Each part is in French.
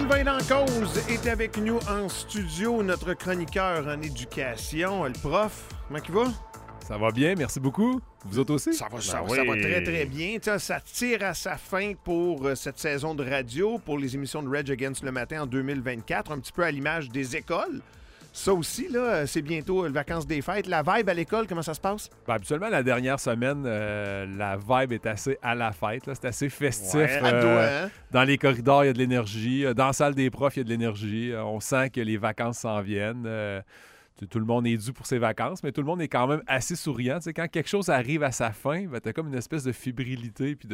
Sylvain Dancause est avec nous en studio, notre chroniqueur en éducation, le prof. Comment il va? Ça va bien, merci beaucoup. Vous autres aussi? Ça va très, très bien. T'sais, ça tire à sa fin pour cette saison de radio, pour les émissions de Rage Against le matin en 2024, un petit peu à l'image des écoles. Ça aussi, là, c'est bientôt les vacances des fêtes. La vibe à l'école, comment ça se passe? Ben, habituellement, la dernière semaine, la vibe est assez à la fête. Là. C'est assez festif. Ouais, dans les corridors, il y a de l'énergie. Dans la salle des profs, il y a de l'énergie. On sent que les vacances s'en viennent. Tout le monde est dû pour ses vacances, mais tout le monde est quand même assez souriant. T'sais, quand quelque chose arrive à sa fin, ben, t'as comme une espèce de fébrilité puis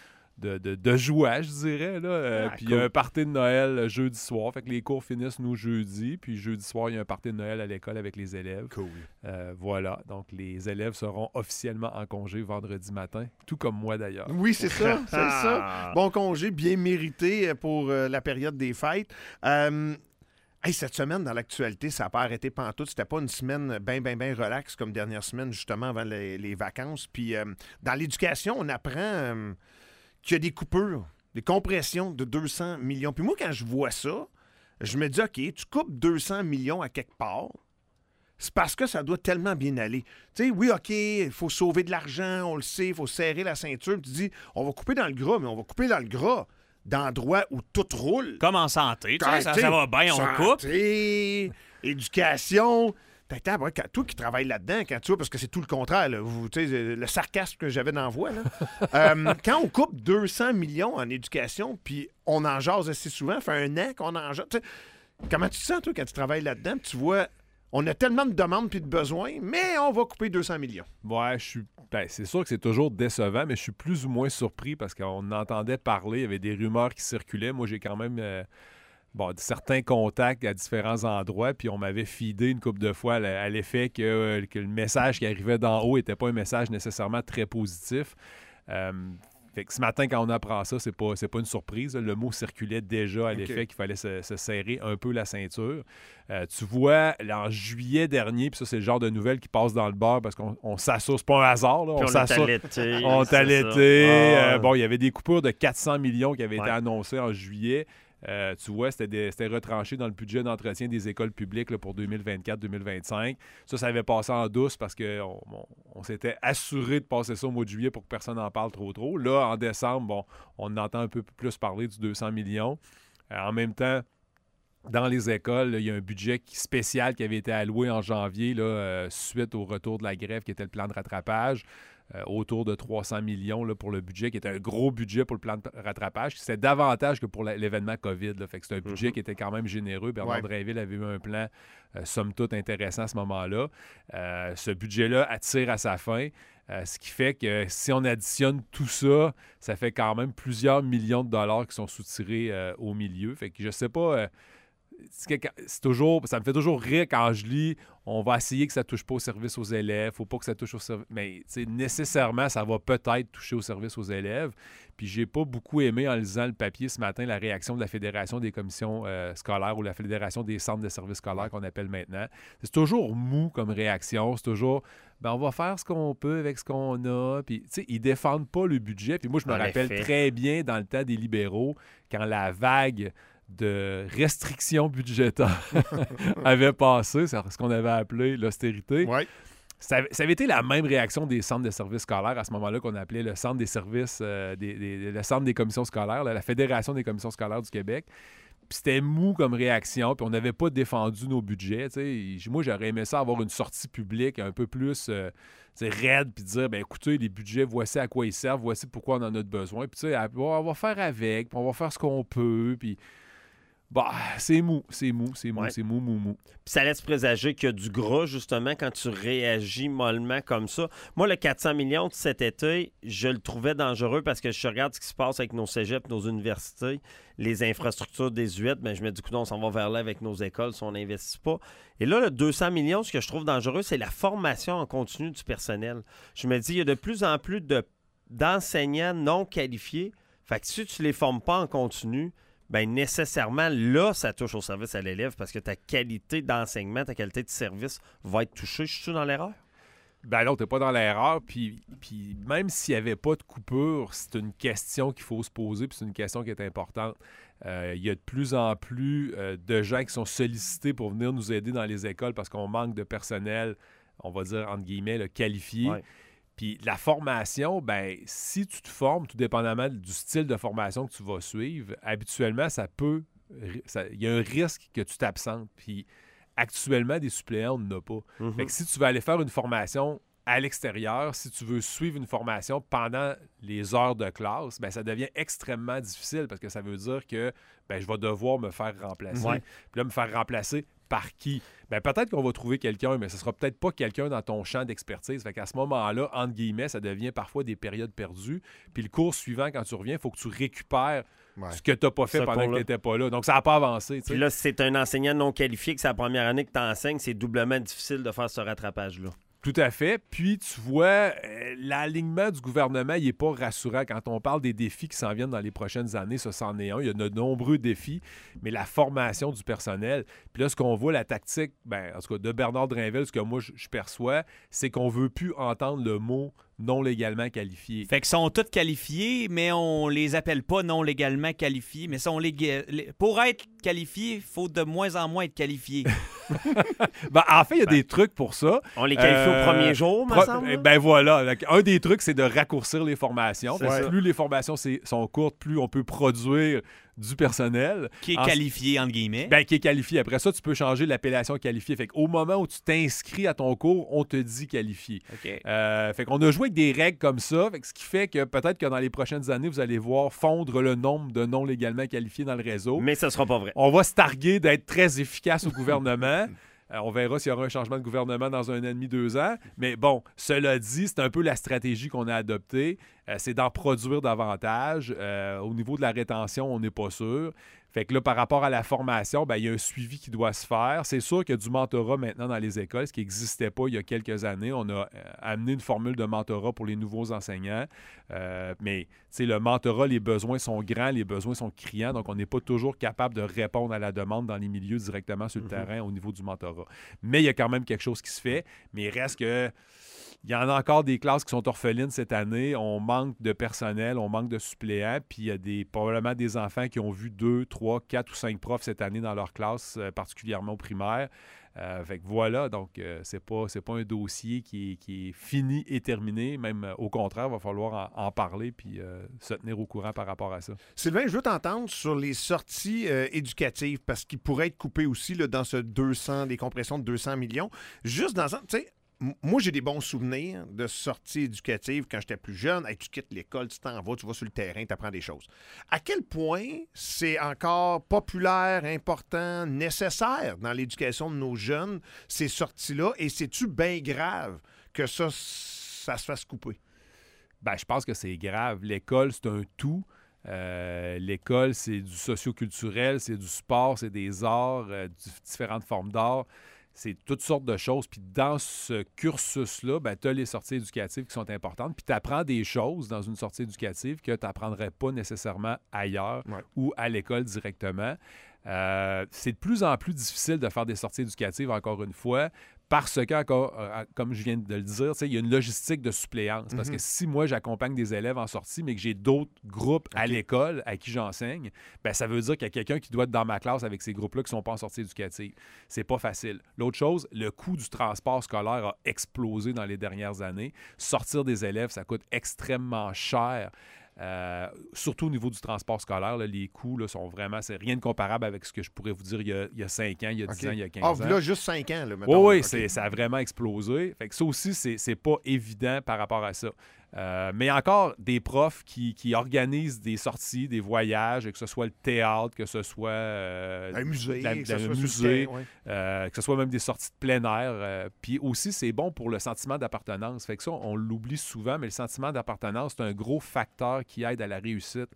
de joie, je dirais. Puis il y a un party de Noël jeudi soir. Fait que les cours finissent, nous, jeudi. Puis jeudi soir, il y a un party de Noël à l'école avec les élèves. Cool. Voilà. Donc, les élèves seront officiellement en congé vendredi matin. Tout comme moi, d'ailleurs. Oui, c'est ça. C'est ça. Bon congé, bien mérité pour la période des fêtes. Hey, cette semaine, dans l'actualité, ça n'a pas arrêté pantoute. C'était pas une semaine bien relax comme dernière semaine, justement, avant les vacances. Puis, dans l'éducation, on apprend qu'il y a des coupures, des compressions de 200 millions. Puis moi, quand je vois ça, je me dis, OK, tu coupes 200 millions à quelque part, c'est parce que ça doit tellement bien aller. Tu sais, oui, OK, il faut sauver de l'argent, on le sait, il faut serrer la ceinture. Tu dis, on va couper dans le gras, mais on va couper dans le gras d'endroits où tout roule. Comme en santé, tu sais, ça va bien, on coupe. Santé, éducation. Toi qui travailles là-dedans, quand tu vois, parce que c'est tout le contraire, là, le sarcasme que j'avais dans la voix, là. Quand on coupe 200 millions en éducation, puis on en jase assez souvent, fait un an qu'on en jase. Comment tu te sens, toi, quand tu travailles là-dedans, puis tu vois, on a tellement de demandes puis de besoins, mais on va couper 200 millions. Ouais, c'est sûr que c'est toujours décevant, mais je suis plus ou moins surpris parce qu'on entendait parler, il y avait des rumeurs qui circulaient. Moi, j'ai quand même certains contacts à différents endroits, puis on m'avait feedé une couple de fois à l'effet que le message qui arrivait d'en haut n'était pas un message nécessairement très positif. Fait que ce matin, quand on apprend ça, c'est pas une surprise. Le mot circulait déjà à l'effet qu'il fallait se serrer un peu la ceinture. Tu vois, en juillet dernier, puis ça, c'est le genre de nouvelles qui passe dans le beurre parce qu'on s'assure. C'est pas un hasard. Là, on t'a allaité. Il y avait des coupures de 400 millions qui avaient été annoncées en juillet. Tu vois, c'était retranché dans le budget d'entretien des écoles publiques là, pour 2024-2025. Ça avait passé en douce parce qu'on s'était assuré de passer ça au mois de juillet pour que personne n'en parle trop. Là, en décembre, on entend un peu plus parler du 200 millions. En même temps, dans les écoles, il y a un budget spécial qui avait été alloué en janvier là, suite au retour de la grève qui était le plan de rattrapage. Autour de 300 millions là, pour le budget, qui était un gros budget pour le plan de rattrapage. C'était davantage que pour l'événement COVID. Là. Fait que c'est un budget qui était quand même généreux. Bernard Drinville avait eu un plan, somme toute, intéressant à ce moment-là. Ce budget-là attire à sa fin. Ce qui fait que si on additionne tout ça, ça fait quand même plusieurs millions de dollars qui sont soutirés au milieu. Fait que je sais pas... ça me fait toujours rire quand je lis on va essayer que ça ne touche pas au service aux élèves, faut pas que ça touche au service. Mais nécessairement, ça va peut-être toucher au service aux élèves. Puis j'ai pas beaucoup aimé en lisant le papier ce matin la réaction de la Fédération des commissions scolaires ou la Fédération des centres de services scolaires qu'on appelle maintenant. C'est toujours mou comme réaction, c'est toujours on va faire ce qu'on peut avec ce qu'on a. Puis ils défendent pas le budget. Puis moi, je me rappelle très bien dans le temps des libéraux, quand la vague de restrictions budgétaires avait passé, c'est ce qu'on avait appelé l'austérité. Ouais. Ça avait été la même réaction des centres de services scolaires à ce moment-là qu'on appelait le centre des services, le centre des commissions scolaires, la Fédération des commissions scolaires du Québec. Puis c'était mou comme réaction, puis on n'avait pas défendu nos budgets. Moi, j'aurais aimé ça avoir une sortie publique un peu plus raide, puis dire, écoutez, les budgets, voici à quoi ils servent, voici pourquoi on en a besoin. Puis on va faire avec, puis on va faire ce qu'on peut, puis... c'est mou. Puis ça laisse présager qu'il y a du gras, justement, quand tu réagis mollement comme ça. Moi, le 400 millions de cet été, je le trouvais dangereux parce que je regarde ce qui se passe avec nos cégeps, nos universités, les infrastructures désuètes. Je me dis, écoute, on s'en va vers là avec nos écoles si on n'investit pas. Et là, le 200 millions, ce que je trouve dangereux, c'est la formation en continu du personnel. Je me dis, il y a de plus en plus d'enseignants non qualifiés. Fait que si tu ne les formes pas en continu, nécessairement, là, ça touche au service à l'élève parce que ta qualité d'enseignement, ta qualité de service va être touchée. Je suis dans l'erreur? Ben non, t'es pas dans l'erreur. Puis même s'il n'y avait pas de coupure, c'est une question qu'il faut se poser, puis c'est une question qui est importante. Il y a de plus en plus de gens qui sont sollicités pour venir nous aider dans les écoles parce qu'on manque de personnel, on va dire, entre guillemets, là, qualifié. Ouais. Puis la formation, ben si tu te formes, tout dépendamment du style de formation que tu vas suivre, habituellement, il y a un risque que tu t'absentes. Puis actuellement, des suppléants, on n'en a pas. Mm-hmm. Fait que si tu veux aller faire une formation à l'extérieur, si tu veux suivre une formation pendant les heures de classe, ben ça devient extrêmement difficile parce que ça veut dire que ben, je vais devoir me faire remplacer. Ouais. Puis là, me faire remplacer par qui? Ben, peut-être qu'on va trouver quelqu'un, mais ce ne sera peut-être pas quelqu'un dans ton champ d'expertise. Fait qu'à ce moment-là, entre guillemets, ça devient parfois des périodes perdues. Puis le cours suivant, quand tu reviens, il faut que tu récupères ce que tu n'as pas fait pendant que tu n'étais pas là. Donc, ça n'a pas avancé. Puis là, si c'est un enseignant non qualifié, que c'est la première année que tu enseignes, c'est doublement difficile de faire ce rattrapage-là. Tout à fait. Puis, tu vois, l'alignement du gouvernement, il n'est pas rassurant. Quand on parle des défis qui s'en viennent dans les prochaines années, ça, c'en est un. Il y a de nombreux défis, mais la formation du personnel. Puis là, ce qu'on voit, la tactique, ben, en tout cas, de Bernard Drinville, ce que moi, je perçois, c'est qu'on ne veut plus entendre le mot non légalement qualifiés. Fait qu'ils sont tous qualifiés, mais on les appelle pas non légalement qualifiés. Mais pour être qualifiés, il faut de moins en moins être qualifiés. Ben, en fait, il y a des trucs pour ça. On les qualifie au premier jour, me semble. Ben voilà. Un des trucs, c'est de raccourcir les formations. C'est ça. Plus les formations sont courtes, plus on peut produire du personnel. Qui est qualifié, entre guillemets. Ben, qui est qualifié. Après ça, tu peux changer l'appellation qualifié. Fait qu'au moment où tu t'inscris à ton cours, on te dit qualifié. OK. Fait qu'on a joué avec des règles comme ça. Fait que ce qui fait que peut-être que dans les prochaines années, vous allez voir fondre le nombre de non légalement qualifiés dans le réseau. Mais ça sera pas vrai. On va se targuer d'être très efficace au gouvernement. On verra s'il y aura un changement de gouvernement dans 1 an et demi, 2 ans. Mais bon, cela dit, c'est un peu la stratégie qu'on a adoptée. C'est d'en produire davantage. Au niveau de la rétention, on n'est pas sûr. Fait que là, par rapport à la formation, ben, il y a un suivi qui doit se faire. C'est sûr qu'il y a du mentorat maintenant dans les écoles, ce qui n'existait pas il y a quelques années. On a amené une formule de mentorat pour les nouveaux enseignants. Mais le mentorat, les besoins sont grands, les besoins sont criants. Donc, on n'est pas toujours capable de répondre à la demande dans les milieux directement sur le terrain au niveau du mentorat. Mais il y a quand même quelque chose qui se fait. Mais il reste que... Il y en a encore des classes qui sont orphelines cette année. On manque de personnel, on manque de suppléants. Puis il y a probablement des enfants qui ont vu 2, 3, 4 ou 5 profs cette année dans leur classe, particulièrement au primaire. Fait que voilà, donc c'est pas un dossier qui est fini et terminé. Même au contraire, il va falloir en parler puis se tenir au courant par rapport à ça. Sylvain, je veux t'entendre sur les sorties éducatives parce qu'ils pourraient être coupés aussi là, dans ce 200, des compressions de 200 millions. Juste dans un... Tu sais, moi, j'ai des bons souvenirs de sorties éducatives quand j'étais plus jeune. Hey, tu quittes l'école, tu t'en vas, tu vas sur le terrain, tu apprends des choses. À quel point c'est encore populaire, important, nécessaire dans l'éducation de nos jeunes, ces sorties-là? Et c'est-tu bien grave que ça se fasse couper? Ben, je pense que c'est grave. L'école, c'est un tout. L'école, c'est du socio-culturel, c'est du sport, c'est des arts, différentes formes d'art. C'est toutes sortes de choses. Puis dans ce cursus-là, ben, tu as les sorties éducatives qui sont importantes. Puis tu apprends des choses dans une sortie éducative que tu n'apprendrais pas nécessairement ailleurs ou à l'école directement. C'est de plus en plus difficile de faire des sorties éducatives, encore une fois, parce que, comme je viens de le dire, il y a une logistique de suppléance. Parce que si moi, j'accompagne des élèves en sortie, mais que j'ai d'autres groupes à l'école à qui j'enseigne, ben, ça veut dire qu'il y a quelqu'un qui doit être dans ma classe avec ces groupes-là qui ne sont pas en sortie éducative. C'est pas facile. L'autre chose, le coût du transport scolaire a explosé dans les dernières années. Sortir des élèves, ça coûte extrêmement cher. Surtout au niveau du transport scolaire, là, les coûts là, sont vraiment... C'est rien de comparable avec ce que je pourrais vous dire il y a 5 ans, il y a 10 ans, il y a 15 ans. Ah, là, juste 5 ans, là, mettons. Oui, ça a vraiment explosé. Fait que ça aussi, c'est pas évident par rapport à ça. Mais encore des profs qui organisent des sorties, des voyages, que ce soit le théâtre, que ce soit un musée, que ce soit même des sorties de plein air. Puis aussi, c'est bon pour le sentiment d'appartenance. Fait que ça, on l'oublie souvent, mais le sentiment d'appartenance, c'est un gros facteur qui aide à la réussite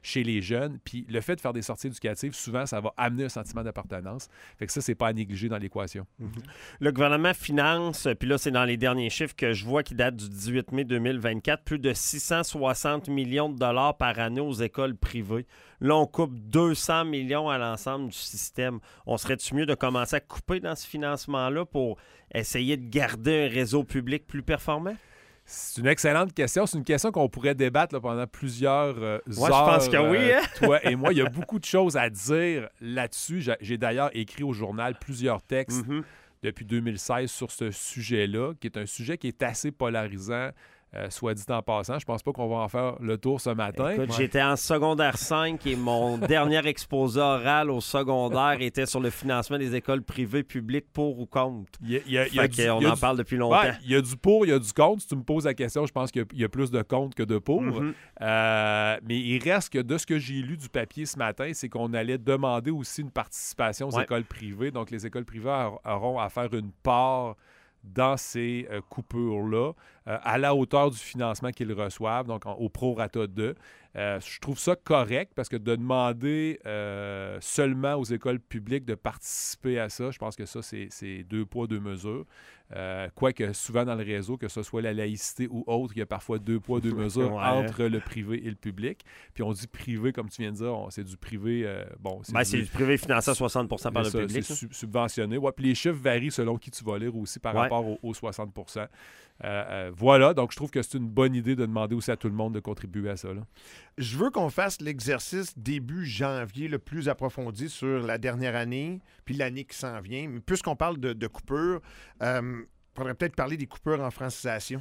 chez les jeunes. Puis le fait de faire des sorties éducatives, souvent, ça va amener un sentiment d'appartenance. Fait que ça, c'est pas à négliger dans l'équation. Le gouvernement finance, puis là, c'est dans les derniers chiffres que je vois qui datent du 18 mai 2024, plus de 660 millions de dollars par année aux écoles privées. Là, on coupe 200 millions à l'ensemble du système. On serait-tu mieux de commencer à couper dans ce financement-là pour essayer de garder un réseau public plus performant? C'est une excellente question. C'est une question qu'on pourrait débattre là, pendant plusieurs heures. Je pense que oui. Hein? Toi et moi, il y a beaucoup de choses à dire là-dessus. J'ai d'ailleurs écrit au journal plusieurs textes depuis 2016 sur ce sujet-là, qui est un sujet qui est assez polarisant. Soit dit en passant, je pense pas qu'on va en faire le tour ce matin. Écoute, j'étais en secondaire 5 et mon dernier exposé oral au secondaire était sur le financement des écoles privées publiques pour ou contre. On en parle depuis longtemps. Ouais, il y a du pour, il y a du contre. Si tu me poses la question, je pense qu'il y a plus de contre que de pour. Mais il reste que de ce que j'ai lu du papier ce matin, c'est qu'on allait demander aussi une participation aux écoles privées. Donc, les écoles privées auront à faire une part dans ces coupures-là, à la hauteur du financement qu'ils reçoivent, donc au prorata de. Je trouve ça correct parce que de demander seulement aux écoles publiques de participer à ça, je pense que ça, c'est deux poids, deux mesures. Quoique souvent dans le réseau, que ce soit la laïcité ou autre, il y a parfois deux poids, deux mesures entre le privé et le public. Puis on dit privé, comme tu viens de dire, c'est du privé... c'est du privé financé à 60% par le public. C'est subventionné. Ouais, puis les chiffres varient selon qui tu vas lire aussi par rapport aux 60%. Voilà, donc je trouve que c'est une bonne idée de demander aussi à tout le monde de contribuer à ça. Là. Je veux qu'on fasse l'exercice début janvier le plus approfondi sur la dernière année, puis l'année qui s'en vient. Mais puisqu'on parle de coupures, il faudrait peut-être parler des coupures en francisation.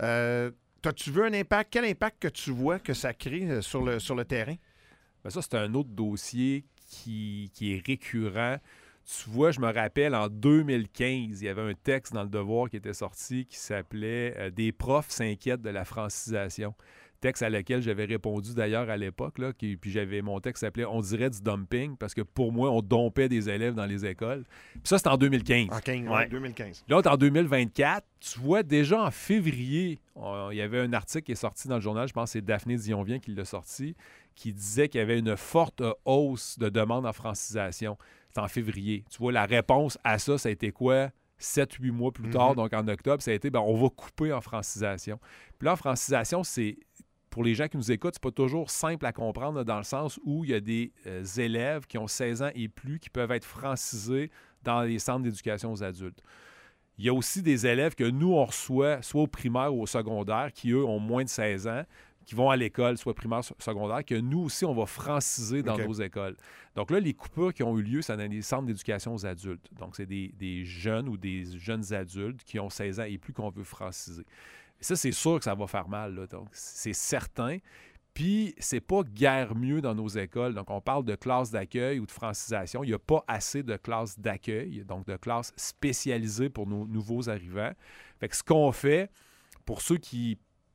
T'as-tu vu un impact? Quel impact que tu vois que ça crée sur le terrain? Bien, ça, c'est un autre dossier qui est récurrent. Tu vois, je me rappelle, en 2015, il y avait un texte dans Le Devoir qui était sorti qui s'appelait « Des profs s'inquiètent de la francisation ». Texte à lequel j'avais répondu d'ailleurs à l'époque, là, puis mon texte s'appelait « On dirait du dumping » parce que pour moi, on dompait des élèves dans les écoles. Puis ça, c'était en 2015. En 2015. Là, en 2024, tu vois, déjà en février, il y avait un article qui est sorti dans le journal, je pense que c'est Daphné Dionvien qui l'a sorti, qui disait qu'il y avait une forte hausse de demandes en francisation. C'est en février. Tu vois, la réponse à ça, ça a été quoi? 7-8 mois plus tard, donc en octobre, ça a été, on va couper en francisation. Puis là, en francisation, c'est, pour les gens qui nous écoutent, c'est pas toujours simple à comprendre, là, dans le sens où il y a des élèves qui ont 16 ans et plus qui peuvent être francisés dans les centres d'éducation aux adultes. Il y a aussi des élèves que nous, on reçoit, soit au primaire ou au secondaire, qui, eux, ont moins de 16 ans, qui vont à l'école, soit primaire, secondaire, que nous aussi, on va franciser dans nos écoles. Donc là, les coupures qui ont eu lieu, c'est dans les centres d'éducation aux adultes. Donc, c'est des jeunes ou des jeunes adultes qui ont 16 ans et plus qu'on veut franciser. Et ça, c'est sûr que ça va faire mal, là. Donc, c'est certain. Puis, c'est pas guère mieux dans nos écoles. Donc, on parle de classes d'accueil ou de francisation. Il n'y a pas assez de classes d'accueil, donc de classes spécialisées pour nos nouveaux arrivants. Fait que ce qu'on fait, pour ceux qui,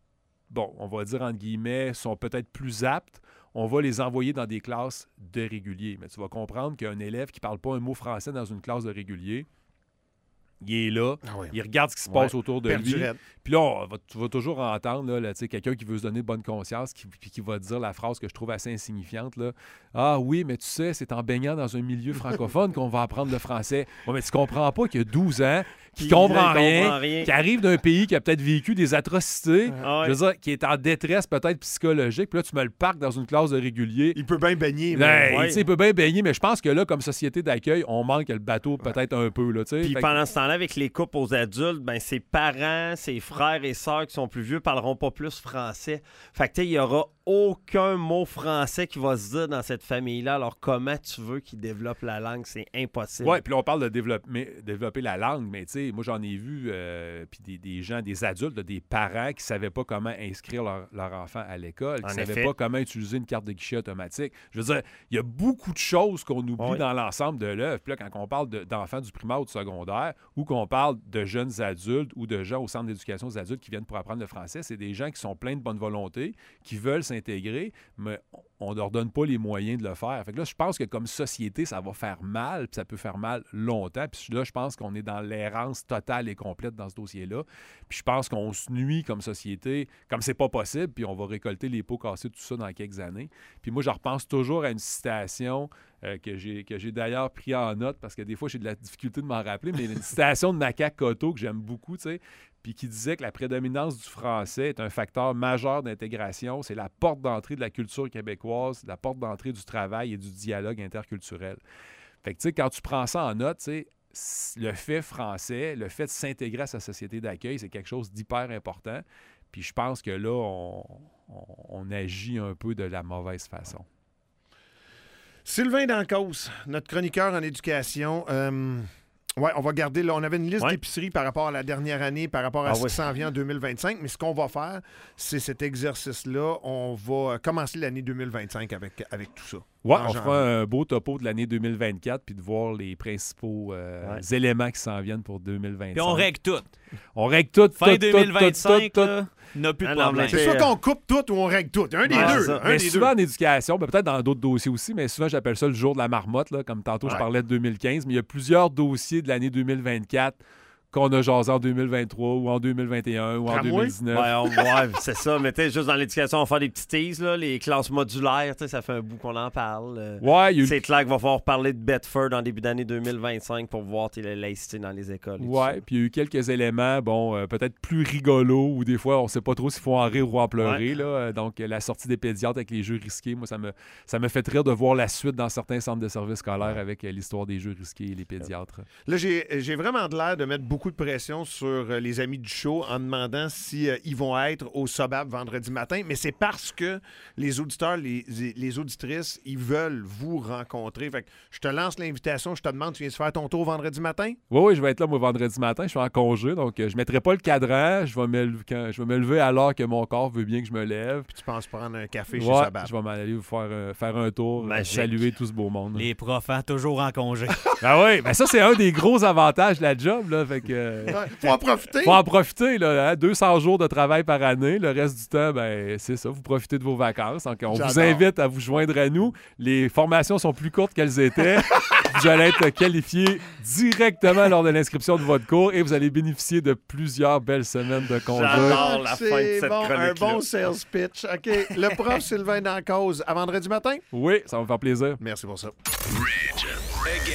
on va dire entre guillemets, sont peut-être plus aptes, on va les envoyer dans des classes de régulier. Mais tu vas comprendre qu'un élève qui ne parle pas un mot français dans une classe de régulier, il est là, il regarde ce qui se passe autour de lui. Puis là, tu vas toujours entendre là, quelqu'un qui veut se donner bonne conscience, qui va dire la phrase que je trouve assez insignifiante. Là. Ah oui, mais tu sais, c'est en baignant dans un milieu francophone qu'on va apprendre le français. Ouais, mais tu comprends pas qu'il y a 12 ans, qui comprend rien, qui arrive d'un pays qui a peut-être vécu des atrocités, je veux dire, qui est en détresse peut-être psychologique, puis là, tu me le parques dans une classe de régulier. Il peut bien baigner. Il peut bien baigner, mais je pense que là, comme société d'accueil, on manque le bateau peut-être un peu. Là, puis pendant ce temps-là, avec les couples aux adultes, ses parents, ses frères et sœurs qui sont plus vieux parleront pas plus français. Fait que il y aura aucun mot français qui va se dire dans cette famille-là. Alors, comment tu veux qu'ils développent la langue? C'est impossible. Oui, puis là, on parle de développer la langue, mais tu sais, moi, j'en ai vu puis des gens, des adultes, des parents qui ne savaient pas comment inscrire leur enfant à l'école, qui ne savaient pas comment utiliser une carte de guichet automatique. Je veux dire, il y a beaucoup de choses qu'on oublie dans l'ensemble de l'œuvre. Puis là, quand on parle d'enfants du primaire ou du secondaire, ou qu'on parle de jeunes adultes ou de gens au centre d'éducation aux adultes qui viennent pour apprendre le français, c'est des gens qui sont pleins de bonne volonté, qui veulent s'investir s'intégrer, mais on ne leur donne pas les moyens de le faire. Fait que là, je pense que comme société, ça va faire mal, puis ça peut faire mal longtemps. Puis là, je pense qu'on est dans l'errance totale et complète dans ce dossier-là. Puis je pense qu'on se nuit comme société, comme c'est pas possible, puis on va récolter les pots cassés, tout ça dans quelques années. Puis moi, je repense toujours à une citation que j'ai d'ailleurs pris en note, parce que des fois, j'ai de la difficulté de m'en rappeler, mais une citation de Macaque Cotto que j'aime beaucoup, tu sais, puis qui disait que la prédominance du français est un facteur majeur d'intégration. C'est la porte d'entrée de la culture québécoise, la porte d'entrée du travail et du dialogue interculturel. Fait que, tu sais, quand tu prends ça en note, tu sais, le fait français, le fait de s'intégrer à sa société d'accueil, c'est quelque chose d'hyper important. Puis je pense que là, on agit un peu de la mauvaise façon. Sylvain Dancause, notre chroniqueur en éducation. Oui, on va garder là. On avait une liste d'épiceries par rapport à la dernière année, par rapport à ce qui s'en vient en 2025. Mais ce qu'on va faire, c'est cet exercice-là. On va commencer l'année 2025 avec tout ça. Oui, on fera un beau topo de l'année 2024 puis de voir les principaux éléments qui s'en viennent pour 2025. Puis on règle tout. On règle tout. Fin 2025, n'a plus de problème. C'est soit qu'on coupe tout ou on règle tout. Un des deux. Mais souvent en éducation, peut-être dans d'autres dossiers aussi, mais souvent j'appelle ça le jour de la marmotte, là, comme tantôt je parlais de 2015, mais il y a plusieurs dossiers de l'année 2024 qu'on a jasé en 2023 ou en 2021 ou en 2019. Ouais, c'est ça. Mais tu sais, juste dans l'éducation, on va faire des petits teases, là, les classes modulaires, ça fait un bout qu'on en parle. C'est clair qu'il va falloir parler de Bedford en début d'année 2025 pour voir la laïcité dans les écoles. Oui, puis il y a eu quelques éléments, peut-être plus rigolos, ou des fois, on ne sait pas trop s'il faut en rire ou en pleurer. Là. Donc, la sortie des pédiatres avec les jeux risqués, moi, ça me fait rire de voir la suite dans certains centres de services scolaires avec l'histoire des jeux risqués et les pédiatres. Là, j'ai vraiment de l'air de mettre beaucoup de pression sur les amis du show en demandant si ils vont être au Sobab vendredi matin, mais c'est parce que les auditeurs, les auditrices, ils veulent vous rencontrer. Fait que je te lance l'invitation, je te demande, tu viens faire ton tour vendredi matin? Oui, je vais être là, moi, vendredi matin. Je suis en congé, donc je ne mettrai pas le cadran. Je vais me lever à l'heure que mon corps veut bien que je me lève. Puis tu penses prendre un café chez Sobab? Je vais m'en aller vous faire un tour, saluer tout ce beau monde. Les profs, toujours en congé. Ah oui, ben ça, c'est un des gros avantages de la job. Là, fait que, faut en profiter. Faut en profiter, là, hein? 200 jours de travail par année. Le reste du temps, ben, c'est ça, vous profitez de vos vacances. Donc, on vous invite à vous joindre à nous. Les formations sont plus courtes qu'elles étaient. Vous allez être qualifié directement lors de l'inscription de votre cours et vous allez bénéficier de plusieurs belles semaines de congé. J'adore la fin de cette chronique-là. Un bon sales pitch. OK. Le prof Sylvain Dancause, à vendredi matin? Oui, ça va me faire plaisir. Merci pour ça.